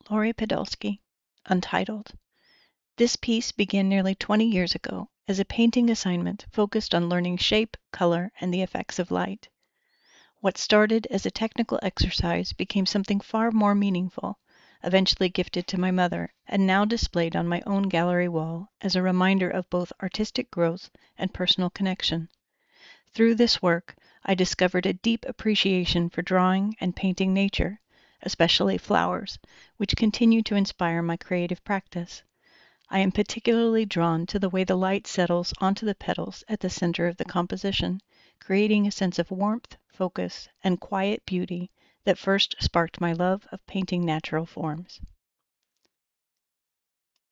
Lori Podolsky, Untitled. This piece began nearly 20 years ago as a painting assignment focused on learning shape, color, and the effects of light. What started as a technical exercise became something far more meaningful, eventually gifted to my mother, and now displayed on my own gallery wall as a reminder of both artistic growth and personal connection. Through this work, I discovered a deep appreciation for drawing and painting nature, especially flowers, which continue to inspire my creative practice. I am particularly drawn to the way the light settles onto the petals at the center of the composition, creating a sense of warmth, focus, and quiet beauty that first sparked my love of painting natural forms.